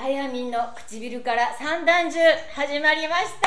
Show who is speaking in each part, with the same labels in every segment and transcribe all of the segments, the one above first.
Speaker 1: やみんの唇から三段銃始まりました。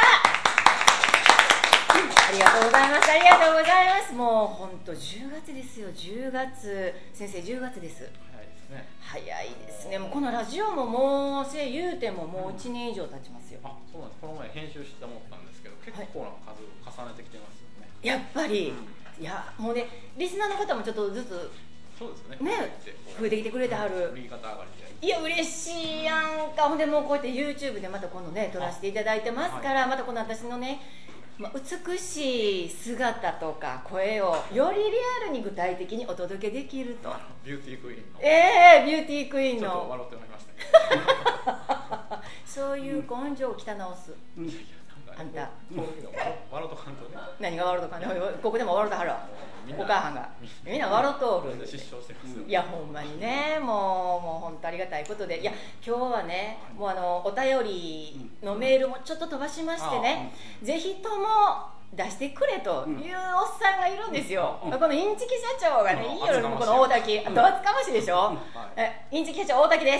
Speaker 1: ありがとうございます。ありがとうございます。もう本当10月ですよ。10月先生10月です。早いですね。もうこのラジオももう言うてももう1年以上経ちますよ。
Speaker 2: あ、そうなんです。この前編集して思ったんですけど、結構な数重ねてきてますよね。
Speaker 1: やっぱり、いやもうね、リスナーの方もちょっとずつ
Speaker 2: そうですね。
Speaker 1: 増えてきてくれてはる。
Speaker 2: 振り方上がりで。
Speaker 1: いや嬉しいやんか。ほんでもうこうやって YouTube でまた今度ね撮らせていただいてますから、またこの私のね、美しい姿とか声をよりリアルに具体的にお届けできると。
Speaker 2: ビューティークイーンの。
Speaker 1: ビューティークイーンの。
Speaker 2: ちょっと笑っておりましたけど。
Speaker 1: そういう根性を汚直す。あんた。
Speaker 2: 笑とかんとね。
Speaker 1: 何が笑とかんね。ここでも笑とはるわ。お母さんがみんな笑とおる。
Speaker 2: 失笑してますよ。
Speaker 1: いやほんまにね、もう本当ありがたいことで、いや今日はね、もうお便りのメールもちょっと飛ばしましてね、ぜひとも出してくれというおっさんがいるんですよ。このインチキ社長がね、いいよりもこの大滝、どうつかましいでしょ。インチキ社長大滝です。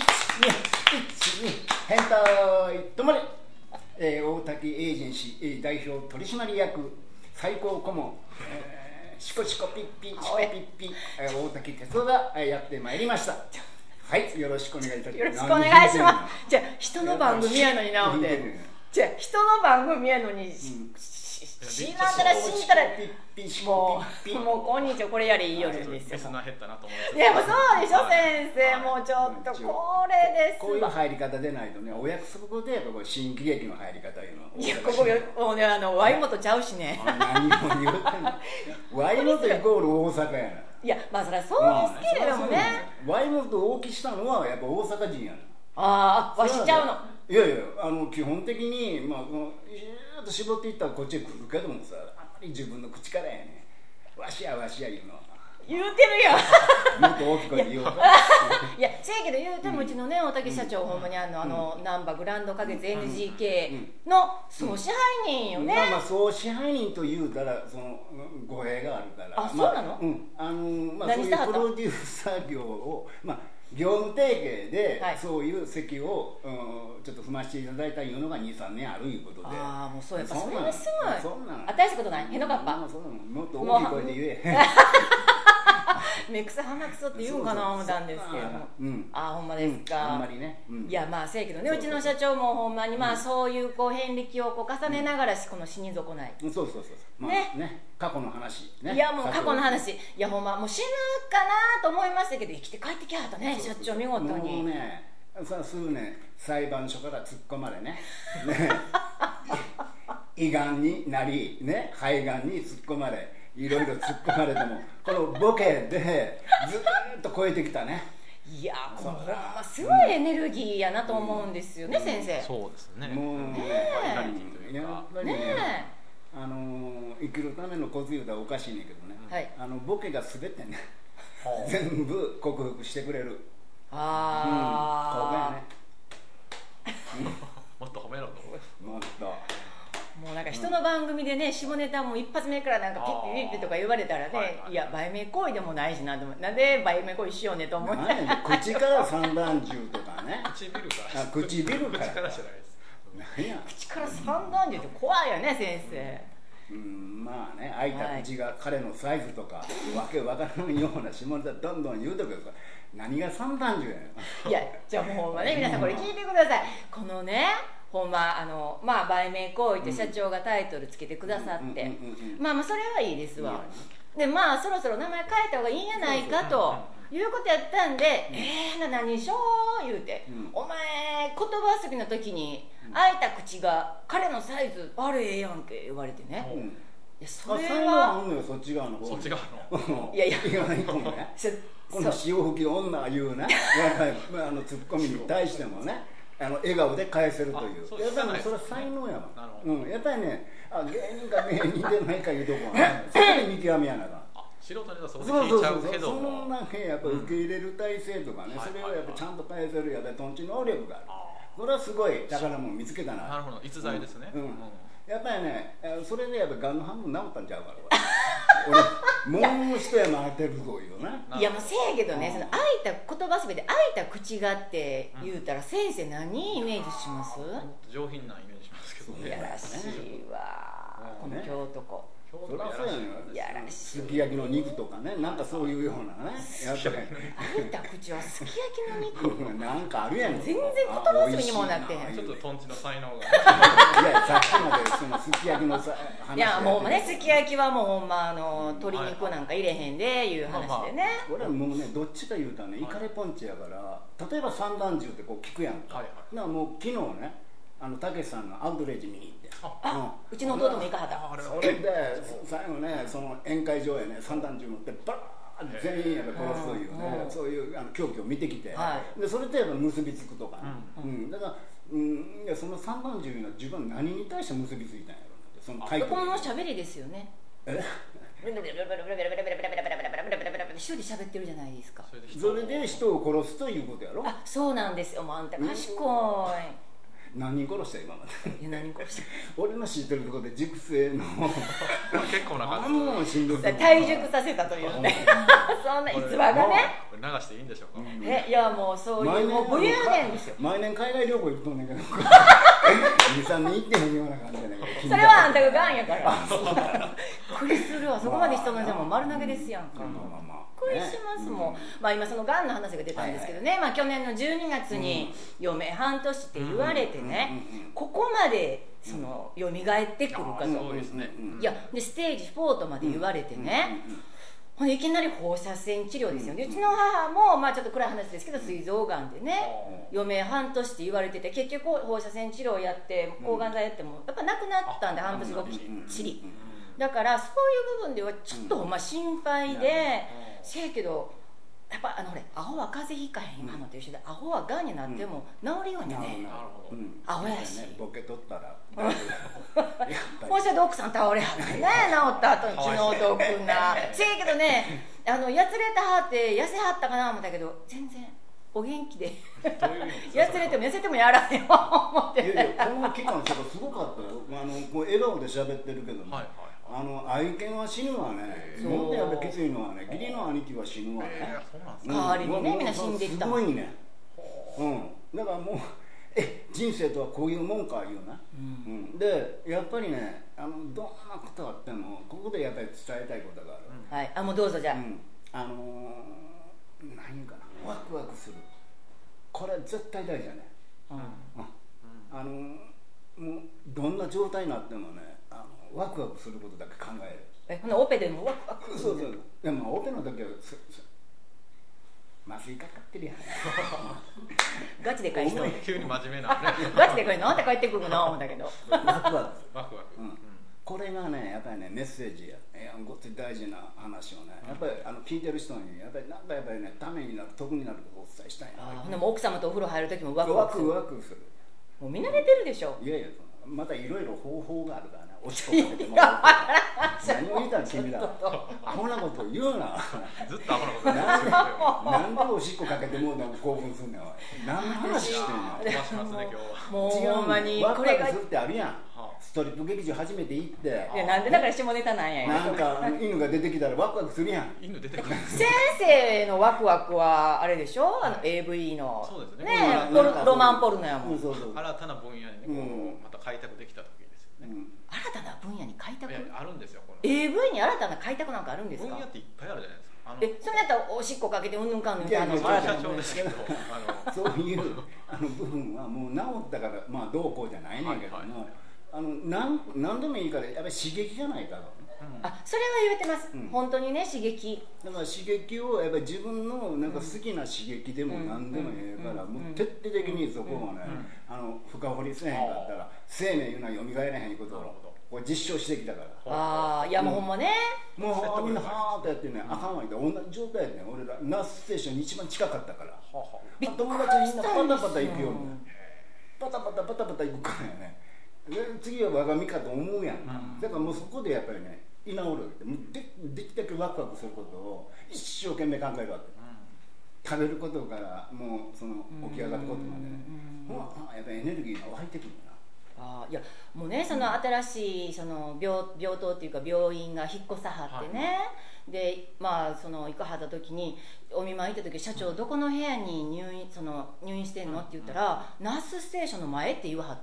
Speaker 3: 変態ともに、大滝エージェンシー代表取締役最高顧問、シコシコピッピシコピッピ、大滝哲夫がやってまいりました。はい、よろしくお願いいたします。
Speaker 1: よろしくお願いします。じゃあ人の番組やのになおで、じゃあ人の番組やのに死んだらもうこんにちはこれやれいいよるんですよ。
Speaker 2: リスナー減ったなと思います。
Speaker 1: いやもうそうでしょ先生、もうちょっとこれです。
Speaker 3: こういう入り方でないとね、お約束でここ新喜劇の入り方いうの。
Speaker 1: いやここもうねワイモトちゃうしね。
Speaker 3: 何も言うてんの。ワイモトイコール大阪やな。
Speaker 1: いやまあそれはそうですけれどもね。
Speaker 3: ワイモトを大きしたのはやっぱ大阪人やな。
Speaker 1: ああ、わしちゃうの。
Speaker 3: いやいや、基本的にまあずーっと絞っていったらこっちへ来るけどもさ、あんまり自分の口からやね、わしや言うの。
Speaker 1: 言うてるやん。
Speaker 3: もっと大きく言おうか。
Speaker 1: いや、せやけど言うてもうちのね、大竹社長ほんまに難波グランド花月 NGK の総支配人よね。
Speaker 3: まあ総支配人と言うたらその語弊があるから。
Speaker 1: あ、そうなの？
Speaker 3: そういうプロデューサー業を業務提携でそういう席をちょっと踏ましていただいたいうのが 2,3 年あるいうことで。
Speaker 1: ああ、もうそうやっぱそれはすごい。
Speaker 3: そんなの
Speaker 1: 新しいことない？へのかっぱ。
Speaker 3: もっと大きい声で言え。
Speaker 1: 目くそ鼻くそって言うんかな思ったんですけども、あ、ほんまですか。
Speaker 3: あんまりね。
Speaker 1: いやまあせやけどね、うちの社長もほんまにそういう遍歴を重ねながらこの死に損ない。
Speaker 3: そうね、過去の話ね。
Speaker 1: いやもう過去の話、いやほんまもう死ぬかなと思いましたけど生きて帰ってきはったね、社長見事に。
Speaker 3: もうね、数年裁判所から突っ込まれね。胃がんになりね、肺がんに突っ込まれ。いろいろ突っ込まれてもこのボケでずっと超えてきたね。
Speaker 1: いやほんますごいエネルギーやなと思うんですよね、先生。
Speaker 2: そうですね。
Speaker 3: もう
Speaker 2: やっぱりね、
Speaker 3: 生きるためのコツ言うたらおかしいねんけどね、ボケが全てね全部克服してくれる。
Speaker 2: ああ、もっと褒めろと。
Speaker 3: もっと
Speaker 1: もうなんか人の番組でね、下ネタも一発目からなんかピッピピッピとか言われたらね、いや売名行為でもないしなんで売名行為しようねと思って。
Speaker 3: 口から散弾銃とかね。
Speaker 2: 唇から。
Speaker 3: 唇から。
Speaker 2: 口からじゃないです。
Speaker 1: 口から散弾銃って怖いよね先生。
Speaker 3: まあね、開いた口が彼のサイズとかわけわからんような下ネタどんどん言うとくけど、何が散弾銃やねん。
Speaker 1: いやじゃあもうほんまね、皆さんこれ聞いてください。このねほんま売名行為って社長がタイトルつけてくださって、まあそれはいいですわ。でそろそろ名前変えた方がいいんやないかということやったんで、何しよう言うて、お前言葉遊びの時に開いた口が彼のサイズあれええやんけ言われてね、いやそれは
Speaker 3: そっち側の方。
Speaker 2: そっち側の。
Speaker 1: いや
Speaker 3: この潮吹き女言うね、ツッコミに対してもね、笑顔で返せるという。やっぱりそれは才能やわ。やっぱりね、芸人か芸人でないかいうとこはね、そこで見極めやなが。
Speaker 2: 素人にはそう聞いちゃうけども、
Speaker 3: そのなんかやっぱ受け入れる体制とかね、それをやっぱちゃんと返せるやっぱりとんち能力がある。それはすごい宝物見つけたな。
Speaker 2: なるほど、逸材ですね。
Speaker 3: やっぱりね、それでやっぱがんの半分治ったんちゃうから。 俺もう一山当てるぞいうね。
Speaker 1: いやもうせやけどね、その開いた言葉すべて開いた口がって言うたら、先生何イメージします？
Speaker 2: 上品なイメージしますけどね。
Speaker 1: いやらしいわ、この京都子。
Speaker 3: そりゃそうやねん。
Speaker 1: いやらしい。
Speaker 3: すき焼きの肉とかね、なんかそういうようなね。やっぱり
Speaker 1: 開いた口はすき焼きの肉。
Speaker 3: なんかあるやん。
Speaker 1: 全然言葉遊びにもなってへん。
Speaker 2: ちょっとトンチの才能が。
Speaker 3: いやさっきまでそのすき焼きのさ話。
Speaker 1: いやもうね、すき焼きはもうほんま鶏肉なんか入れへんでいう話でね。
Speaker 3: 俺はもうねどっちか言うたらねイカレポンチやから、例えば三段重ってこう聞くやんか。だからもう昨日ねたけしさんのアウトレイジ見に行って。
Speaker 1: うちの弟も行かはった。
Speaker 3: それで最後ねその宴会場へね三段重持ってバーッ全員やで殺すというね、そういう狂気を見てきて、でそれとやっぱ結びつくとかね。だからいやその三段重の自分は何に対して結びついたんやろうなって。
Speaker 1: この喋りですよね。一人で喋ってるじゃないですか。
Speaker 3: それで人を殺すということやろ。
Speaker 1: あ、そうなんですよ。もうあんた賢い。
Speaker 3: 何人殺した今まで。
Speaker 1: 何人殺した？
Speaker 3: 俺の知ってるところで熟成の
Speaker 2: 結構な感じ。
Speaker 3: もうしんどい。
Speaker 1: 退熟させたというね。そんな逸話がね。
Speaker 2: これ流していいんでしょうか。
Speaker 1: いやもうそういうもう武勇伝ですよ。
Speaker 3: 毎年海外旅行行くとんねんけど。2、3年行ってへんような感じやねんけど。
Speaker 1: それはあんたがガンやから。びっくりするわ。そこまで人のでも丸投げですやんか。びっくりしますもん。まあ今そのがんの話が出たんですけどね。まあ去年の12月に余命半年って言われてね、ここまでその蘇ってくるかと。
Speaker 2: そうですね。
Speaker 1: いやでステージ4とまで言われてね。ほんでいきなり放射線治療ですよね。うちの母もまあちょっと暗い話ですけど膵臓がんでね、余命半年って言われてて、結局放射線治療やって抗がん剤やってもやっぱなくなったんで、半年後きっちり。だからそういう部分ではちょっとほんま心配で、せやけどやっぱほれアホは風邪ひかへん今のと一緒で、アホはがんになっても治るようにね。アホやし
Speaker 3: ボケ取ったら
Speaker 1: 放射で奥さん倒れはってね、治った後に気の毒な。せやけどね、やつれたはって痩せはったかな思ったけど全然お元気でやつれても痩せてもやらへんわ思って。
Speaker 3: いやいやこの期間すごかったよ。こう笑顔で喋ってるけどね、愛犬は死ぬわね。もっとやっぱきついのはね、義理の兄貴は死ぬわね。
Speaker 1: 代わりにね、みんな死んできた。
Speaker 3: すごいね。だからもう人生とはこういうもんかいうな。でやっぱりね、どんなことがあってもここでやっぱり伝えたいことがある。
Speaker 1: はい、もうどうぞじゃあ。
Speaker 3: 何言うかな、ワクワクする。これ絶対大事やね。もうどんな状態になってもね、ワクワクすることだけ考える。
Speaker 1: ほなオペでもワクワク。
Speaker 3: そうそう。でもオペの時は麻酔かかってるやん。
Speaker 1: ガチで返しと。
Speaker 2: 急に真面目な。
Speaker 1: ガチで返すのあんた帰ってくるの思ったけど。
Speaker 3: ワクワク。
Speaker 2: ワクワク。
Speaker 3: これがねやっぱりねメッセージや。ごっつい大事な話をね、やっぱり聞いてる人にやっぱりなんかやっぱりねためになる、得になることをお伝えしたいな。
Speaker 1: ほんでも奥様とお風呂入る時もワクワクする。
Speaker 3: ワクワクする。
Speaker 1: もう見慣れてるでしょ。
Speaker 3: いやいや、またいろいろ方法があるからね。おしっこかけてもらう。何を言ったん君ら。アホなこと言うな。
Speaker 2: ずっとアホなこと言う。
Speaker 3: なんでおしっこかけてもうでも興奮すんねん。何の話してんの。
Speaker 2: 飛ばしますね今日は。
Speaker 1: もうほんまに
Speaker 3: ワクワクするってあるやん。ストリップ劇場初めて行って、
Speaker 1: いやなんでだから下ネタなんや。
Speaker 3: なんか犬が出てきたらワクワクするやん。
Speaker 2: 犬出てくる。
Speaker 1: 先生のワクワクはあれでしょ、AV の。
Speaker 2: そうですね。
Speaker 1: ね、ロマンポルノやもん。
Speaker 2: 新たな分野にね、また開拓できた時ですよね。
Speaker 1: 新たな分野に開拓。
Speaker 2: あるんですよ。
Speaker 1: AV に新たな開拓なんかあるんですか。
Speaker 2: 分野っていっぱいあるじゃないですか。
Speaker 1: それやったらおしっこかけてうんぬんかんぬんかんぬん。
Speaker 2: 社長ですけど、
Speaker 3: そういう部分はもう治ったからまあどうこうじゃないねんけども。何でもいいからやっぱり刺激がないから、
Speaker 1: それは言えてます、本当にね、刺激
Speaker 3: だから刺激をやっぱり自分のなんか好きな刺激でも何でもええから、もう徹底的にそこをね、深掘りせえへんかったら生命いうのは蘇らへんことをこれ実証してきたから。
Speaker 1: いやもうほんまね、
Speaker 3: もうみんなはーっとやってね、あかんわけで同じ状態でね、俺らナースステーションに一番近かったから、友達みんなパタパタ行くように、パタパタパタパタ行くからね。次は我が身かと思うやん、だからもうそこでやっぱりね居直るって、もうできたけワクワクすることを一生懸命考えるわけ、食べることからもうその起き上がることまでね、やっぱりエネルギーが湧いてくるな。
Speaker 1: いやもうね、その新しいその病棟っていうか病院が引っ越さはってね、でまあその行かはった時にお見舞い行った時、社長どこの部屋に入院してんのって言ったら、ナースステーションの前って言わはって、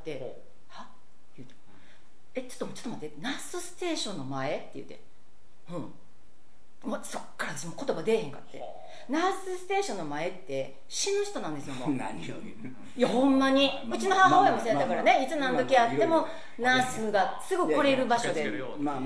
Speaker 1: は言うて、ちょっと待って、ナースステーションの前って言うて、そっから私も言葉出えへんかって、ナースステーションの前って死ぬ人なんですよ。もう
Speaker 3: 何を言う
Speaker 1: いやほんまに、うちの母親もそうやったからね、いつ何時あってもナースがすぐ来れる場所で、やっ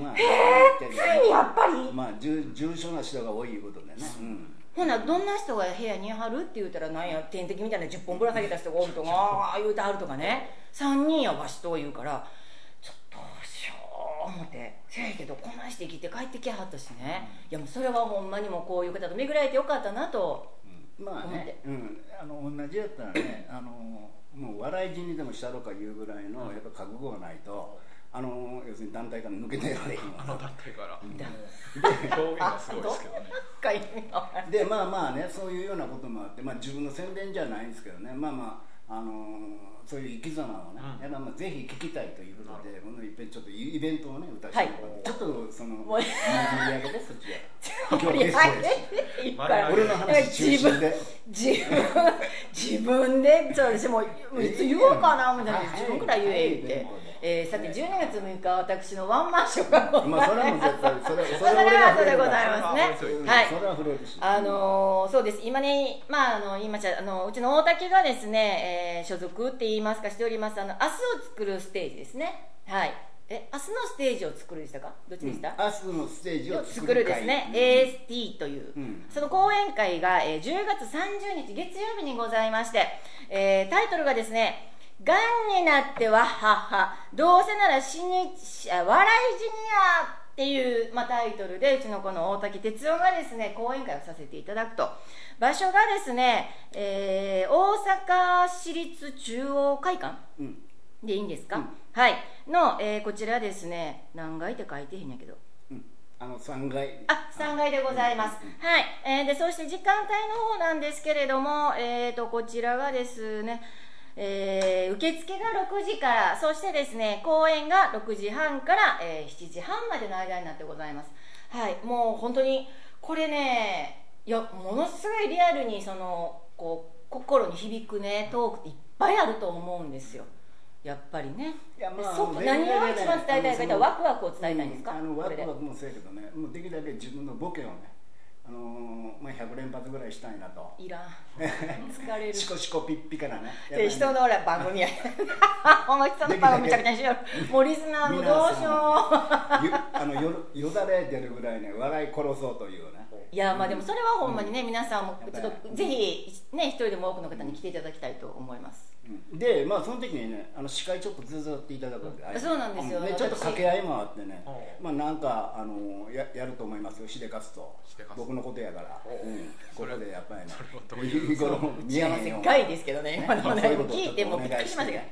Speaker 1: ぱり
Speaker 3: 重症な人が多いことでね、
Speaker 1: ほなどんな人が部屋に貼るって言ったら、なんや点滴みたいな10本ぶら下げた人がおるとか言うてはるとかね、3人やわしと言うから、ちょっとどうしよう思って、せやけどこんなして生きて帰ってきはったしね、いやもうそれはほんまにもこういう方と巡られてよかったなと思って、
Speaker 3: 同じやったらね、もう笑い死にでもしたろかいうぐらいのやっぱ覚悟がないと、要するに団体から抜けてられへんわ。
Speaker 2: 団体から表現がすごいですけどね。
Speaker 3: でまあね、そういうようなこともあって、自分の宣伝じゃないんですけどね、そういう生き様をね、やっぱぜひ聞きたいということで、このいっぺんちょっとイベントをね歌してもらって、ちょっとその盛り上げで、そっちは今日ゲストです。俺の話中心で
Speaker 1: 自分で私もいつ言おうかな思ったら、自分くらい言え言って。さて12月6日私のワンマンショーがございます。
Speaker 3: それも絶対それ
Speaker 1: はそれでございますね。はい。
Speaker 3: それは触れるし。
Speaker 1: そうです。今ね、言いました、うちの大竹がですね、所属って言いますかしております、明日を作るステージですね。はい。明日のステージを作るでしたか、どっちでした？
Speaker 3: 明日のステージを
Speaker 1: 作るですね、AST という、その講演会が、10月30日月曜日にございまして、タイトルがですね、がんになってはははどうせなら笑い死にやっていう、タイトルで、うちのこの大滝哲夫がですね講演会をさせていただくと、場所がですね、大阪市立中央会館、でいいんですか、はいの、こちらですね、何階って書いてへんやけど、
Speaker 3: 3階
Speaker 1: 3階でございます、はい、でそして時間帯の方なんですけれども、こちらがですね、受付が6時から、そしてですね公演が6時半から、7時半までの間になってございます。はい、もう本当にこれね、いやものすごいリアルにこう心に響くねトークっていっぱいあると思うんですよ。やっぱりね、何を一番伝えたいかというと、ワクワクを伝えたいんですか？
Speaker 3: ワクワクもそうやけどね、もうできるだけ自分のボケをね、100連発ぐらいしたいなと。
Speaker 1: いらん疲れる
Speaker 3: シコシコピッピからね、
Speaker 1: 人の番組やこの人の番組めちゃくちゃにしよう、もうリスナーもどうしよ
Speaker 3: うよだれ出るぐらいね笑い殺そうというね。
Speaker 1: いやでもそれはほんまにね、皆さんもちょっとぜひね一人でも多くの方に来ていただきたいと思います。
Speaker 3: でその時にね司会ちょっと手伝っていただくわけ。
Speaker 1: そうなんですよ、
Speaker 3: ちょっと掛け合いもあってね、なんかやると思いますよ、しでかすと僕のことやから、ここでやっぱりね日頃
Speaker 1: 幸せ外ですけどね、今のね聞いてもびっくりしましたけど、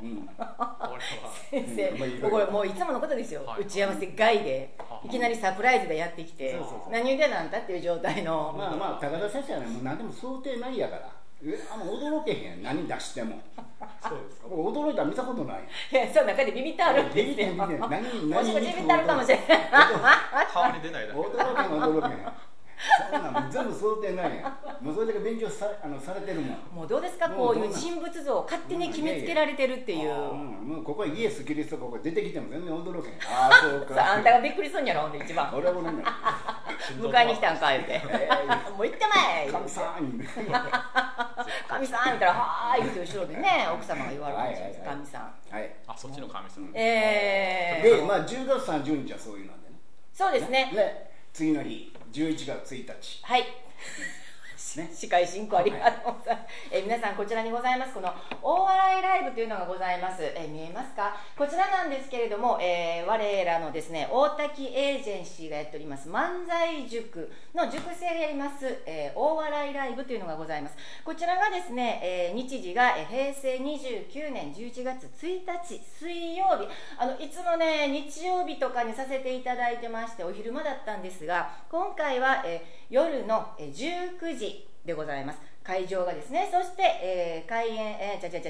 Speaker 1: 先生これもういつものことですよ、打ち合わせ外でいきなりサプライズでやってきて、何言うてなんだっていう状態の、
Speaker 3: 高田先生はねもう何でも想定ないやから、驚けへん、何出しても。そうですか。驚いたら見たことない。
Speaker 1: いや、その中でビビってあるんですよ。もしかしてビビってあるかもしれない。
Speaker 2: 顔に出ないだけ。
Speaker 3: 驚けへん。そんなん全部想定ないやん。もうそれだけ勉強されてるもん。
Speaker 1: もうどうですか、こういう人物像を勝手に決めつけられてるっていう。
Speaker 3: もうここはイエス・キリストここ出てきても全然驚けへん。
Speaker 1: そうか。あんたがびっくりするんやろ、ほんで一番。
Speaker 3: 俺はごめんね。
Speaker 1: 迎えに来たんか言うて。もう行ってまい。
Speaker 3: 神さん。
Speaker 1: 神さん言ったらはーいって後ろでね奥様が言われるんです。神さん。
Speaker 3: はい。
Speaker 2: そっちの神さん。
Speaker 3: で10月30日はそういうなんでね。
Speaker 1: そうですね。
Speaker 3: 次の日11月1日。
Speaker 1: はい。司会進行ありがとうございます。皆さんこちらにございますこの大笑いライブというのがございます。見えますか？こちらなんですけれども、我らのですね大滝エージェンシーがやっております漫才塾の塾生がやります、大笑いライブというのがございます。こちらがですね、日時が、平成29年11月1日水曜日、いつもね日曜日とかにさせていただいてましてお昼間だったんですが、今回は、夜の19時でございます。会場がですね、そして、開演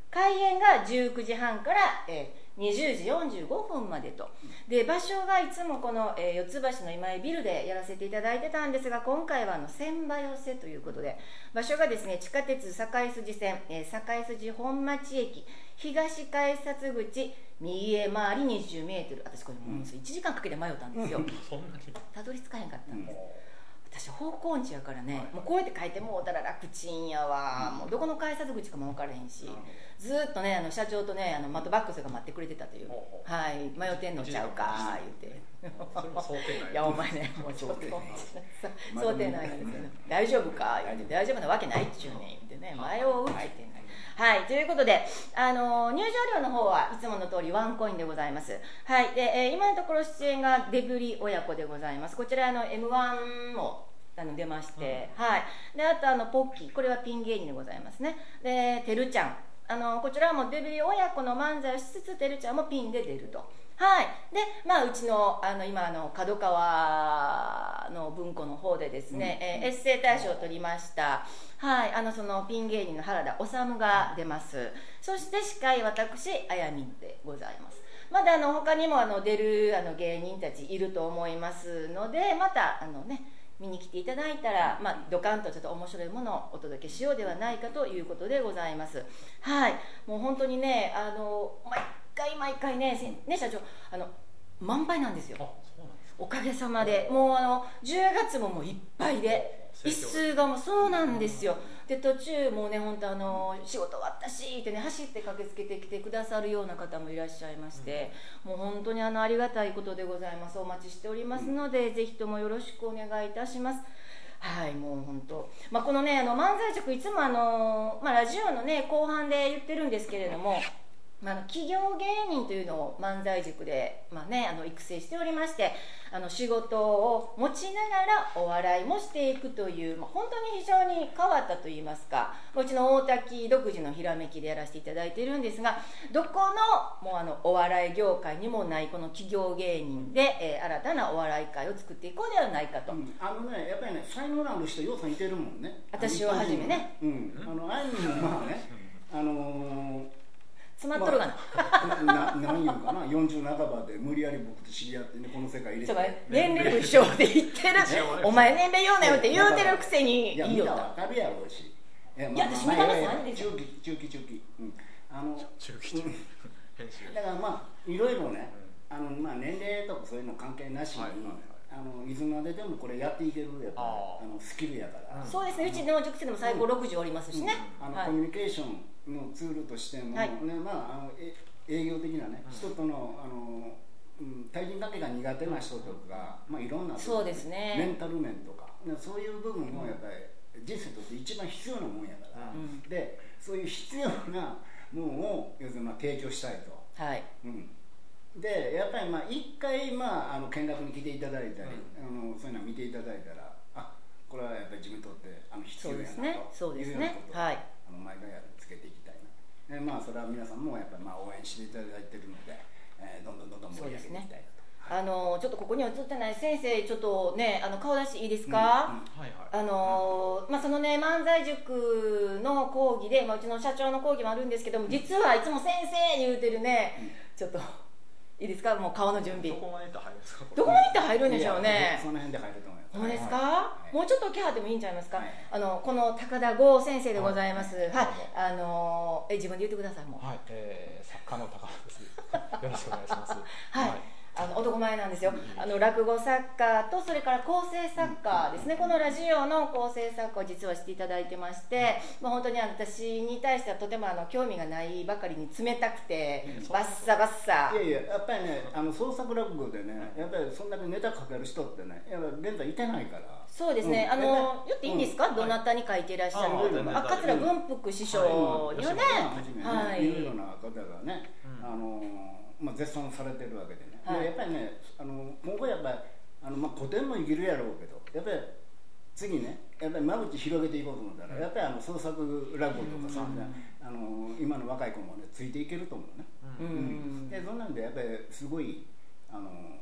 Speaker 1: 開演が19時半から、20時45分までと。で場所がいつもこの、四ツ橋の今井ビルでやらせていただいてたんですが、今回は千葉寄せということで、場所がですね、地下鉄堺筋線、堺筋本町駅東改札口右へ回り20メートル。私これもう1時間かけて迷ったんですよ。
Speaker 2: そんなに
Speaker 1: たどり着かへんかったんです。私方向音痴やからね、もうこうやって書いてもうたら楽ちんやわ、もうどこの改札口かも分からへんし、ずっとね社長とねマットバックスが待ってくれてたという、はい、迷ってんのちゃうか言って
Speaker 2: それも想定内。
Speaker 1: いやお前ね、もうちょっと想定内なんですけど、大丈夫か言って、大丈夫なわけないっちゅうねん言ってね、迷うって言ってんの。はい、ということで、入場料の方はいつもの通りワンコインでございます。はい、で、今のところ出演がデブリ親子でございます。こちらM1 も出まして、はい、であとポッキー、これはピン芸人でございますね。でてるちゃん、こちらはもうデブリ親子の漫才をしつつ、てるちゃんもピンで出ると。はい、でうちの今角川の文庫の方でですね、エッセイ大賞を取りました、はい、そのピン芸人の原田修が出ます。そして司会私あやみんでございます。まだ他にも出る芸人たちいると思いますので、また見に来ていただいたら、ドカンとちょっと面白いものをお届けしようではないかということでございます。はい、もう本当にね毎回ね社長満杯なんですよ。おかげさまでもう10月ももういっぱいで、一数がもうそうなんですよ。で途中もうね本当仕事終わったしってね走って駆けつけてきてくださるような方もいらっしゃいまして、もう本当にありがたいことでございます。お待ちしておりますので、ぜひともよろしくお願いいたします。はい、もう本当、このね漫才塾いつもラジオのね後半で言ってるんですけれども、企業芸人というのを漫才塾で、育成しておりまして、仕事を持ちながらお笑いもしていくという、本当に非常に変わったといいますか、うちの大滝独自のひらめきでやらせていただいているんですが、どこのもうお笑い業界にもないこの企業芸人で、新たなお笑い界を作っていこうではないかと。
Speaker 3: やっぱりね才能のある人ようさんいてるもんね。
Speaker 1: 私をはじめね。
Speaker 3: あいみもね
Speaker 1: 詰まっとるが
Speaker 3: な、何言うかな、40半ばで無理やり僕と知り合ってね、この世界入れて
Speaker 1: 年齢不詳で言ってるお前年齢言うなよって言うてるくせに
Speaker 3: いや、みんな分かるやろうし、
Speaker 1: いや、私見たことないんですよ。
Speaker 3: 中期中期
Speaker 2: 編集
Speaker 3: だからいろいろね、年齢とかそういうの関係なしに、いつまででもこれやっていけるやっぱスキルやから、
Speaker 1: そうですね、うちの塾生でも最高60おりますしね、
Speaker 3: コミュニケーションのツールとしても、営業的なね、人との対人関係が苦手な人とか、いろんな
Speaker 1: そうですね、
Speaker 3: メンタル面とか、そういう部分もやっぱり人生として一番必要なもんやから、でそういう必要なものを要するに提供したいと。
Speaker 1: はい、
Speaker 3: でやっぱり一回見学に来ていただいたり、そういうのを見ていただいたら、これはやっぱり自分にとって必要やなというようなことを毎回つけていきたいな。それは皆さんもやっぱり応援していただいているので、どんどん盛り上げていきたいなと。
Speaker 1: ちょっとここには映ってない先生、ちょっとね顔出しいいですか？そのね漫才塾の講義で、うちの社長の講義もあるんですけども、実はいつも先生言うてるね、ちょっといいですか、もう顔の準備。
Speaker 2: どこまで行って入るんですか？
Speaker 1: どこまで行って入るんでしょうね。
Speaker 3: その辺で入ると思います。
Speaker 1: ほんまですか？もうちょっと気張ってもいいんちゃいますか？この高田剛先生でございます。はい、自分で言ってくださいもう。
Speaker 2: はい、作家の高田です。よろしくお願いします。
Speaker 1: はい。男前なんですよ。落語作家とそれから構成作家ですね。このラジオの構成作家を実はしていただいてまして、本当に私に対してはとても興味がないばかりに冷たくてバッサバッサ。
Speaker 3: いややっぱりね創作落語でね、やっぱりそんだけネタ書ける人ってね、やっぱ現在いてないから。
Speaker 1: そうですね。言っていいんですか？どなたに書いていらっしゃる桂文福師匠にはね、
Speaker 3: はい、いろいろな方がね、絶賛されてるわけでね。やっぱりね、今後やっぱり古典も生きるやろうけど、やっぱり次ね、やっぱり間口広げていこうと思ったら、やっぱり創作落語とかさ、今の若い子もねついていけると思うね。でそんなんでやっぱりすごい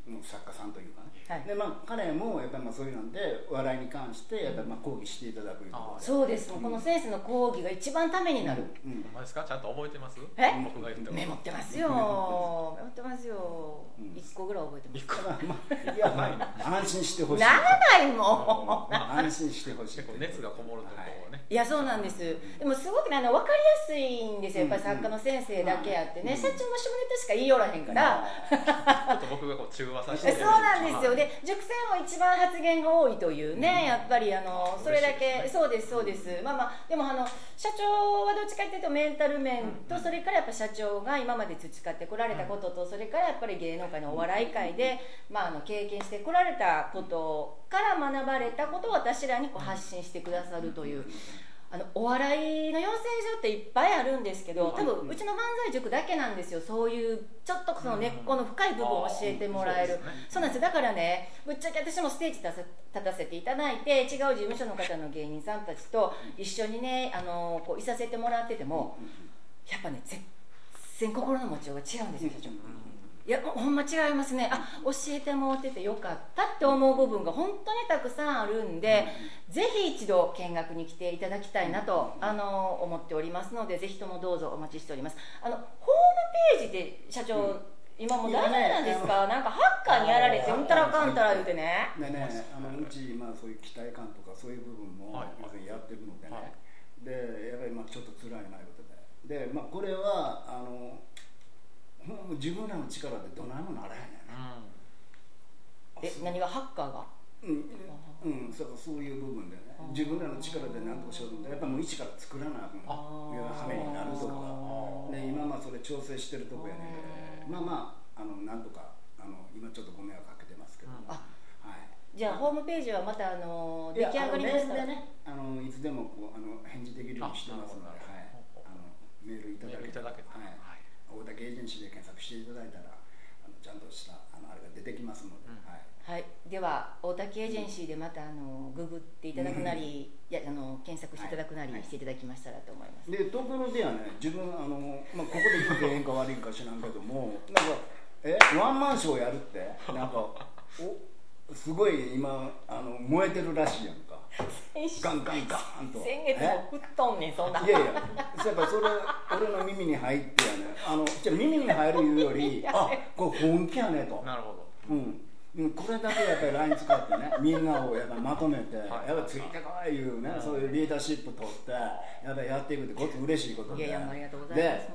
Speaker 3: 作家さんというかね、で彼もやっぱりそういうので笑いに関してやっぱり講義していただくいうことで、
Speaker 1: そうです、この先生の講義が一番ためになる。
Speaker 2: ほんまですか？ちゃんと覚えてます？僕が言った
Speaker 1: メモってますよ、メモってますよ、1個ぐらい覚えてます。
Speaker 3: いや安心してほしい、
Speaker 1: ならないもん
Speaker 3: 安心してほしい、
Speaker 2: 結構熱がこもるところね。
Speaker 1: いやそうなんです。でもすごくね分かりやすいんですよ、やっぱり作家の先生だけあってね、社長の下ネタしか言いよらへんから、
Speaker 2: ちょっと僕がこう中和させて
Speaker 1: そうなんですよ。で塾生も一番発言が多いというね、やっぱりそれだけ、そうですそうです。でも社長はどっちかというとメンタル面と、それからやっぱ社長が今まで培ってこられたことと、それからやっぱり芸能界のお笑い界で経験してこられたことから学ばれたことを私らに発信してくださるという。お笑いの養成所っていっぱいあるんですけど、多分うちの漫才塾だけなんですよ、そういうちょっとその根っこの深い部分を教えてもらえる。そうなんです。だからね、ぶっちゃけ私もステージ立たせていただいて、違う事務所の方の芸人さんたちと一緒にねいさせてもらってても、やっぱね全然心の持ちようが違うんですよ、社長。いやほんま違いますね。教えてもらっててよかったって思う部分が本当にたくさんあるんで、ぜひ一度見学に来ていただきたいなと思っておりますので、ぜひともどうぞお待ちしております。ホームページで社長、今も大丈夫なんですか？なんかハッカーにやられてうんたらかんたら言うてね。
Speaker 3: うちそういう期待感とかそういう部分もやってるのでね、でやっぱりちょっと辛いないうことで、これは自分らの力でどないもならへんねん。
Speaker 1: 何がハッカーが？
Speaker 3: そういう部分でね、自分らの力で何とかしようと思って、やっぱもう一から作らなあかんはめになるとか、今それ調整してるとこやね。なんとか今ちょっとご迷惑かけてますけど、
Speaker 1: じゃあホームページはまた出来上がりましたらね、
Speaker 3: いつでも返事できるようにしてますので、メールいただけたら、大竹エージェンシーで検索していただいたらちゃんとしたあれが出てきますので、
Speaker 1: では大竹エージェンシーでまたググっていただくなり、検索していただくなりしていただきましたらと思います。
Speaker 3: で東京ではね、自分ここで言ってええんか悪いんか知らんけども、ワンマンショーやるってすごい今燃えてるらしいやんか。ガンガンガンと
Speaker 1: 先月も吹っとんねん、そんな。
Speaker 3: いややっぱそれ俺の耳に入ってやね、じゃ耳に入るいうよりこれ本気やねと。
Speaker 2: なるほど。
Speaker 3: これだけやっぱり LINE 使ってね、みんなをやっぱまとめて、やっぱついてこいいうね、そういうリーダーシップ取ってやっぱりやっていくってごつ嬉しいことで、
Speaker 1: ありがとうございます。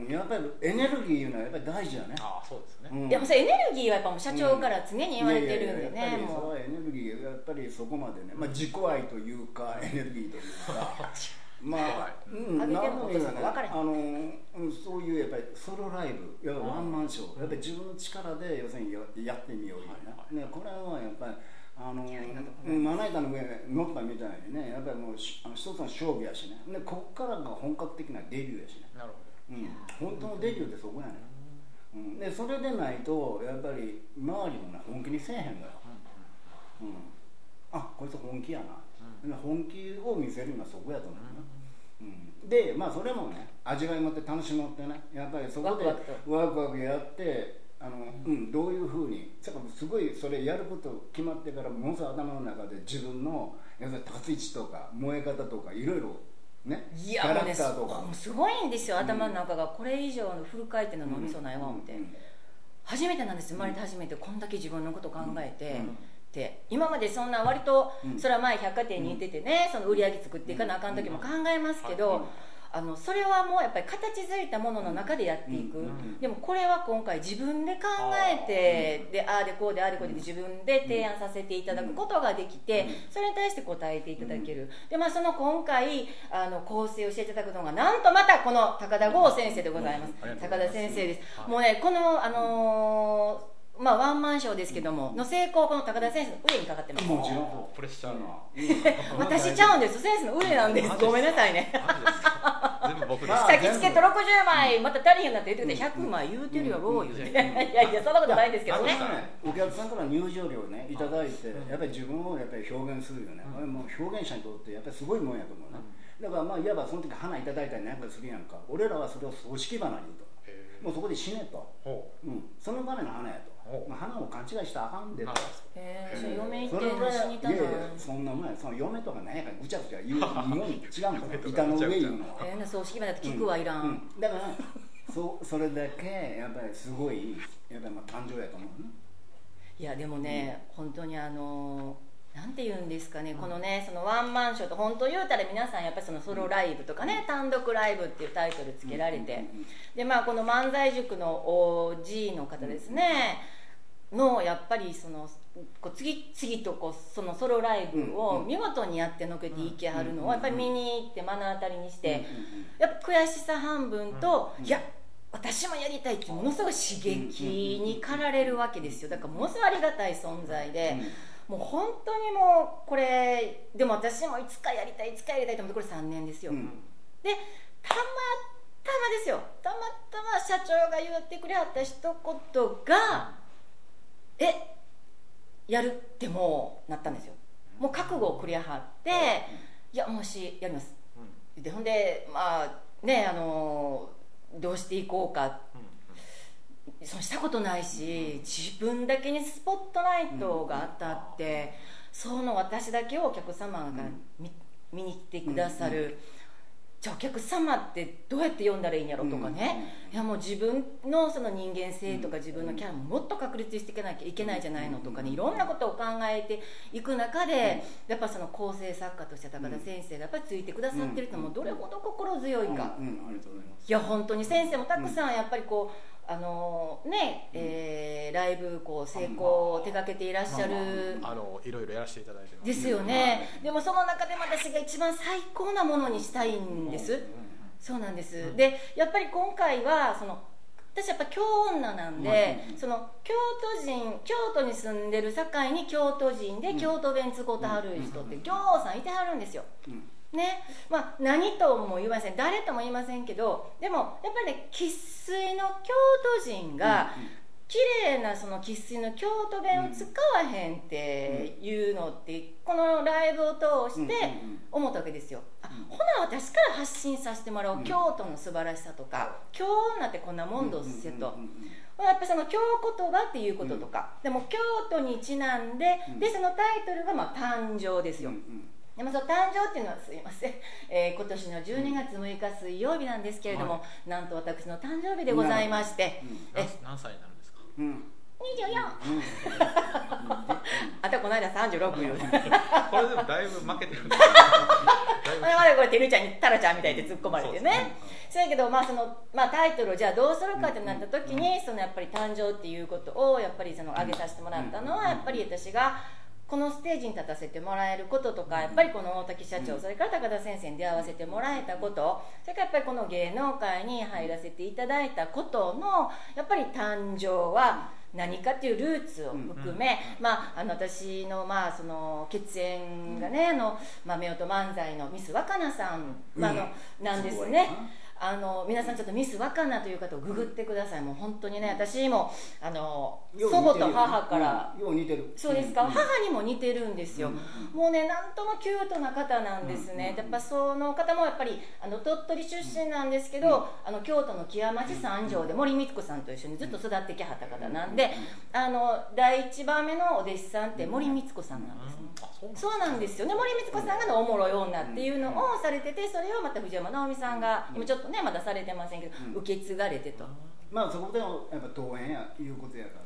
Speaker 3: やっぱりエネルギーいうのはやっぱり大事やね。
Speaker 2: そうですね。
Speaker 1: でもそれエネルギーはやっぱもう社長から常に言われてるんでね。
Speaker 3: やっぱりそれはエネルギーやっぱりそこまでね、自己愛というかエネルギーというか。そういうやっぱりソロライブ、ワンマンショー、やっぱり自分の力で要するにやってみようよね。これはやっぱりまな板の上に乗ったみたいにね、やっぱりもう一つの勝負やしね。でここからが本格的なデビューやしね。
Speaker 2: なるほど。
Speaker 3: 本当のデビューってそこやね。でそれでないとやっぱり周りもね本気にせえへんのよ。こいつ本気やな。本気を見せるのはそこやと思うね。でそれもね味わい持って楽しもってね、やっぱりそこでワクワクやってどういうふうにすごいそれやること決まってからものすごい頭の中で自分の立つ位置とか燃え方とかいろいろね、キャラクターとか
Speaker 1: もうすごいんですよ、頭の中が。これ以上のフル回転の脳みそないわ思って、初めてなんです、生まれて初めてこんだけ自分のこと考えて。今までそんな割とそれは前百貨店に行っててね、その売り上げ作っていかなあかん時も考えますけど、それはもうやっぱり形づいたものの中でやっていく。でもこれは今回自分で考えて、でああでこうでああでこうで自分で提案させていただくことができて、それに対して答えていただける。でその今回構成をしていただくのがなんとまたこの高田剛先生でございます。高田先生です。もうねこのワンマンショーですけどもの成功、この高田先生の上にかかってます。
Speaker 3: もちろん
Speaker 2: プレッシャーな。
Speaker 1: 私ちゃうんです、先生の上なんです。ごめんなさいね。
Speaker 2: 全部僕です。
Speaker 1: さっきチケット60枚また足りへんなって言ってて100枚言うてるやろ言うて、いやそんなことないんですけどね。
Speaker 3: お客さんから入場料ねいただいて、やっぱり自分をやっぱり表現するよね。もう表現者にとってやっぱりすごいもんやと思うね。だからいわばその時花いただいたりなんかするやんか。俺らはそれを葬式花に言うと、もうそこで死ねと、そのための花やと。 花を勘違いしたらあかんでと。
Speaker 1: 嫁行ってんの死にたな。
Speaker 3: そんなもんや、その嫁とか何やかぐちゃぐちゃ言うのに違うんだよ。板の上言うのは。
Speaker 1: 葬式までだって聞くはいらん。
Speaker 3: だからそれだけやっぱりすごいやっぱり誕生やと思うね。
Speaker 1: いやでもね、本当になんて言うんですかね、このね、そのワンマンショーと本当言うたら皆さんやっぱりそのソロライブとかね、単独ライブっていうタイトルつけられて、でまあこの漫才塾の OG の方ですねのやっぱりそのこう次々とこうそのソロライブを見事にやってのけていけはるのをやっぱり見に行って目の当たりにして、やっぱ悔しさ半分と、いや私もやりたいってものすごい刺激に駆られるわけですよ。だからものすごいありがたい存在で、もう本当にもうこれでも私もいつかやりたいと思って、これ3年ですよ、でたまですよ、たまたま社長が言ってくれはった一言がやるってもうなったんですよ。もう覚悟をくれはって、いやもしやります、でほんでまあねどうしていこうか、そうしたことないし、自分だけにスポットライトが当たって、その私だけをお客様が見に来てくださる、じゃあお客様ってどうやって呼んだらいいんやろとかね、いやもう自分のその人間性とか自分のキャラももっと確立していかなきゃいけないじゃないのとかね、いろんなことを考えていく中で、やっぱその構成作家として高田先生がやっぱりついてくださってるってもうどれほど心強いか、
Speaker 3: ありがとうございます。
Speaker 1: いや本当に先生もたくさんやっぱりこうライブこう成功を手掛けていらっしゃる、
Speaker 2: いろいろやらせていただいてます
Speaker 1: ですよね。でもその中で私が一番最高なものにしたいんです。そうなんです。でやっぱり今回はその私やっぱ京女なんで、その京都に住んでる境に京都人で京都弁使うてはる人ってぎょうさんいてはるんですよ。ね、まあ何とも言いません、誰とも言いませんけど、でもやっぱりね、生粋の京都人が綺麗なその生粋の京都弁を使わへんっていうのってこのライブを通して思ったわけですよ。ほな私から発信させてもらおう、京都の素晴らしさとか、京女ってこんなもんどっせと、やっぱその京言葉っていうこととか、でも京都にちなんで、でそのタイトルがまあ誕生ですよ。でもその誕生っていうのはすいません、今年の12月6日水曜日なんですけれども、なんと私の誕生日でございまして、
Speaker 2: 何歳になるんですか
Speaker 1: ？24あとこの間36言う
Speaker 2: これでもだいぶ負けてるんです
Speaker 1: まだこれてるちゃんにタラちゃんみたいで突っ込まれてね、そうやけど、まあ、タイトルをじゃあどうするかってなった時に、そのやっぱり誕生っていうことをやっぱりその挙げさせてもらったのは、やっぱり私がこのステージに立たせてもらえることとか、やっぱりこの大滝社長、それから高田先生に出会わせてもらえたこと、それからやっぱりこの芸能界に入らせていただいたことのやっぱり誕生は何かっていうルーツを含め、私のその血縁がね、夫婦漫才のミス若菜さん、なんですね。皆さんちょっとミス若菜という方をググってください。もう本当にね、私も祖母と母から
Speaker 3: よう似てる。
Speaker 1: そうですか、母にも似てるんですよ。もうね、なんともキュートな方なんですね。やっぱその方もやっぱり鳥取出身なんですけど、京都の木屋町三条で森光子さんと一緒にずっと育ってきはった方なんで、第一番目のお弟子さんって森光子さんなんですね。そうなんですよね。森光子さんがおもろい女っていうのをされてて、それをまた藤山直美さんが今ちょっとねまだされてませんけど、受け継がれてと。
Speaker 3: そこでもやっぱ登園やいうことやから、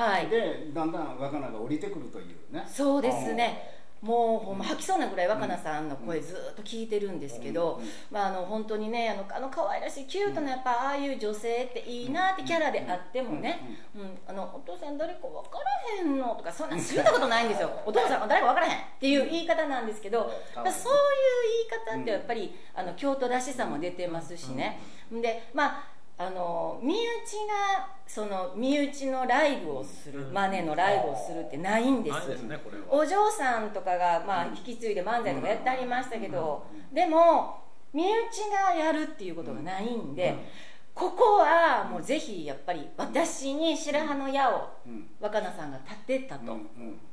Speaker 1: はい、
Speaker 3: でだんだん若菜が降りてくるというね。
Speaker 1: そうですね。もうほんま吐きそうなぐらい若菜さんの声ずっと聞いてるんですけど、本当にね、可愛らしいキュートなやっぱああいう女性っていいなってキャラであってもね、お父さん誰か分からへんのとかそんな言ったことないんですよ。お父さん誰か分からへんっていう言い方なんですけど、そういう言い方ってやっぱり京都らしさも出てますしね。で身内がその身内のライブをする、マネのライブをするってないんです。お嬢さんとかが引き継いで漫才とかやってありましたけど、でも身内がやるっていうことがないんで、ここはもうぜひやっぱり私に白羽の矢を若菜さんが立てたと。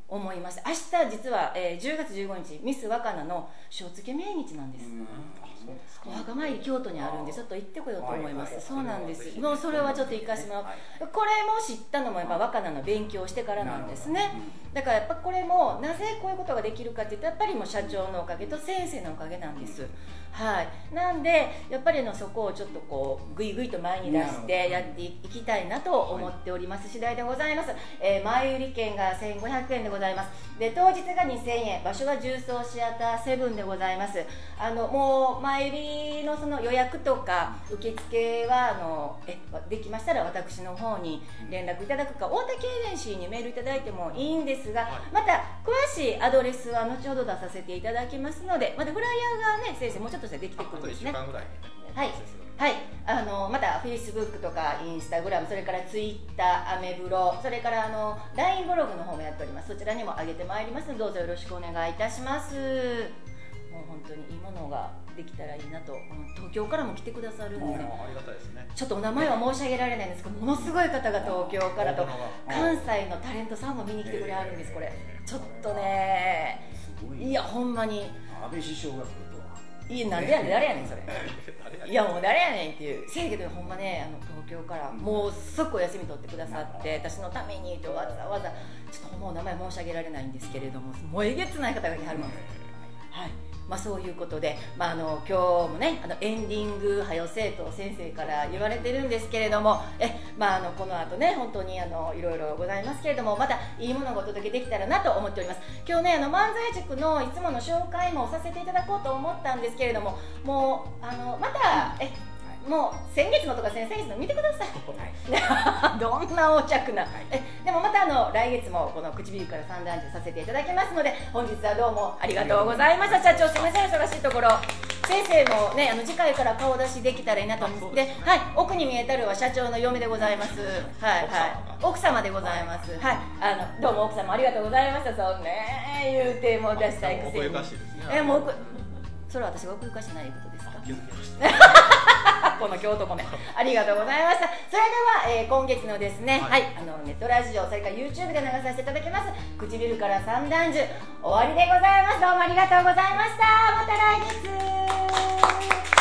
Speaker 1: 思いました。明日実は、10月15日ミス若菜の正付命日なんです。お墓参り京都にあるんでちょっと行ってこようと思います。そうなんです。もうそれはちょっと行かしてもらう。これも知ったのもやっぱ若菜の勉強してからなんですね。だからやっぱこれもなぜこういうことができるかって言ったらやっぱりもう社長のおかげと先生のおかげなんです。はい。なんでやっぱりそこをちょっとこうぐいぐいと前に出してやっていきたいなと思っております次第でございます。前売り券が1500円でございます。で当日が2000円、場所は重曹シアターセブンでございます。もう前売りのその予約とか受付はできましたら私の方に連絡いただくか大竹エージェンシーにメールいただいてもいいんですが、また詳しいアドレスは後ほど出させていただきますので、またフライヤーがね先生もうちょっとしたらできてくるんですね。はいはい、また Facebook とか Instagram、 それから Twitter、 アメブロ、それからLINE ブログの方もやっております。そちらにも上げてまいりますのでどうぞよろしくお願いいたします。もう本当にいいものができたらいいなと。東京からも来てくださるんで、
Speaker 2: ありがたいですね。
Speaker 1: ちょっとお名前は申し上げられないんですけどものすごい方が東京からと関西のタレントさんも見に来てくれはるんです。これちょっとね、いやほんまに
Speaker 3: 安倍首相が来るとは。
Speaker 1: いやなんでやねん、誰やねんそれいやもう誰やねんっていう。せやけどほんまね東京からもう即お休み取ってくださって、私のためにとわざわざちょっともう名前申し上げられないんですけれども、もうえげつない方が来はるので、はい。そういうことで、今日もねエンディングはよせと先生から言われてるんですけれども、この後ね本当にいろいろございますけれども、またいいものをお届けできたらなと思っております。今日ね漫才塾のいつもの紹介もさせていただこうと思ったんですけれども、もうまたもう先月のとか先々月の見てくださいどんなお着な、でもまた来月もこの唇から三段重させていただきますので、本日はどうもありがとうございました。社長すみません忙しいところ、先生もね次回から顔出しできたらいいなと思って、はい、奥に見えたるは社長の嫁でございます。はいはい、奥様でございます。はい、どうも奥様ありがとうございました。そうね言うても出したいくせに、
Speaker 2: 奥ゆかしいですね。
Speaker 1: もうそれは私が奥ゆかしないことですか。
Speaker 2: 気づきました
Speaker 1: この京都米ありがとうございました。それでは、今月のですね、はい、ネットラジオ、それから YouTube で流させていただきます唇から三段重終わりでございます。どうもありがとうございました。また来月。